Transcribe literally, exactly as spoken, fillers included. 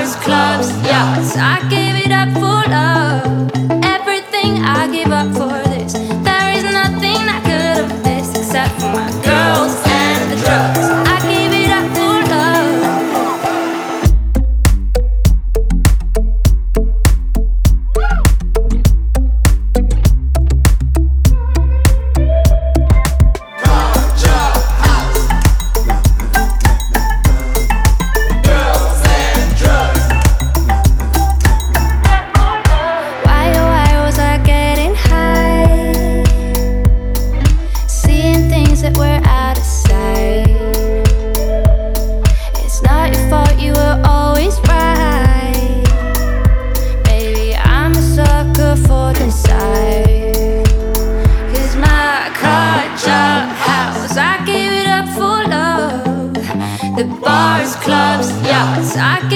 bars, clubs, yachts. I gave it up for love. Everything I gave up for this. There is nothing I could have missed except for my girls and the drugs. I gave it up for love. That we're out of sight. It's not your fault, you were always right. Maybe I'm a sucker for desire. Cause my car, job, house, I gave it up for love. The bars, clubs, yachts, I gave